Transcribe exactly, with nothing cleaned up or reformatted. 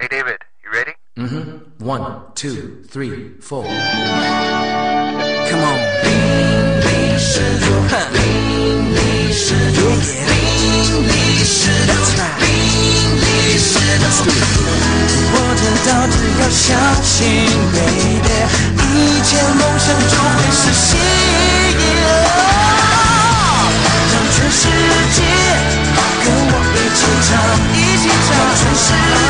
Hey David, you ready? Mm-hmm. One, two, three, four. Come on. 名利是毒，名利是毒，名利是毒，名利是毒。我知道，只要相信 ，baby， 一切梦想就会实现。让全世界跟我一起唱，一起唱，让全世界。